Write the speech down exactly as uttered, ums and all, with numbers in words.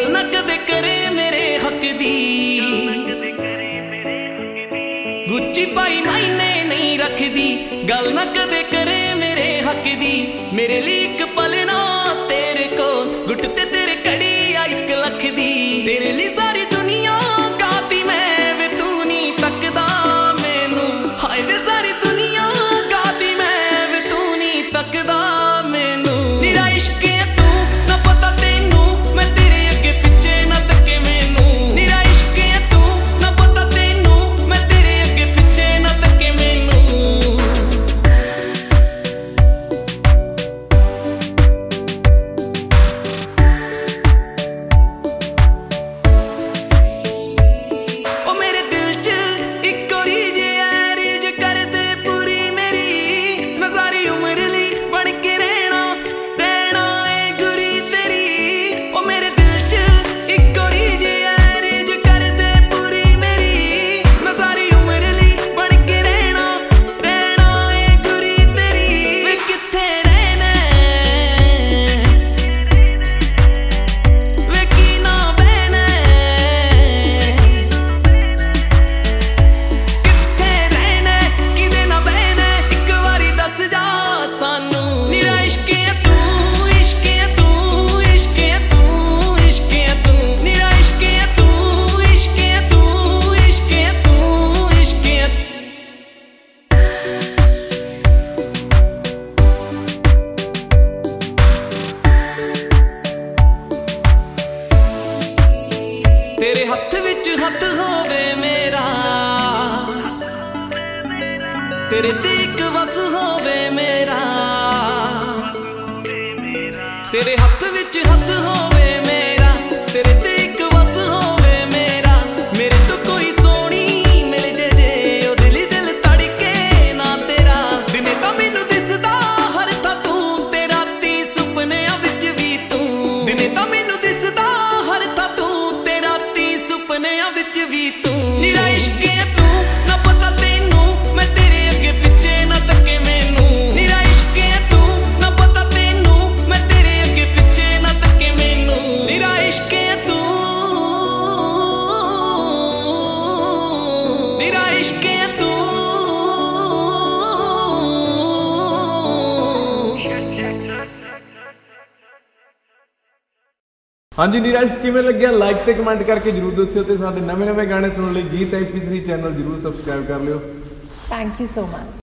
गल ना कदे करे मेरे हक दी, गुच्ची पाई मायने नहीं रखदी। गल ना कदे करे मेरे हक दी, मेरे लिए एक पल ना तेरे को गुट ते तेरे कड़ी आ एक लख दी। तेरे लिए सारी दुनिया गाती मैं वे तू नहीं तकदा मैनू, हाय वे सारी दुनिया गाती मैं वे तू नहीं तकदा मैनू। मेरा इश्क है तू ना पता तेनू, मैं तेरे अगे पिछे ना तके मैनू। मेरा इश्क है तू ना पता तेनू, मैं तेरे अगे पिछे ना तके मैनू। ओ मेरे दिल च एक और रीज है, रीज कर दे पूरी मेरी, मैं सारी उम्र ली बन के रहना रहना है गुरी तेरी। ओ मेरे दिल च एक और रीज है, रीज कर दे पूरी मेरी, मैं सारी उम्र ली बन के रहना रहना है गुरी तेरी। वे किथे रहना वे की ना बहना, किथे रहना किदे ना बहना, एक बारी दस जा सानू। मेरा इश्क है तू, इश्क है तू, इश्क है तू, इश्क है तू। मेरा इश्क है तू, इश्क है तू, इश्क है तू, इश्क है तेरे हथ विच हथ होवे मेरा, तेरे ते इक वस होवे मेरा। तेरे हथ विच हथ होवे मेरा, तेरे ते इक वस होवे मेरा। मेरे तो कोई सोनी मिल जे जे ओ दिल ही दिल तड़के ना तेरा। दिने तां मैनू दिसदा हर थां तू, ते राती सुपनियां विच भी तू। दिने तां मैनू दिसदा हर थां तू, ते राती सुपनियां विच भी तू। मेरा इश्क है तू ना पता तेनू, मैं तेरे अगे पिछे ना तके मैनू। मेरा इश्क है तू ना पता तेनू, मैं तेरे अगे पिछे ना तके मैनू। मेरा इश्क है तू, मेरा इश्क है तू। हाँ जी नीरज किवें लग्या लाइक ते कमेंट करके जरूर दस्सिओ ते साडे नवे नवे गाने सुनने लई Geet M P three channel जरूर सबसक्राइब कर लिओ। Thank you so much.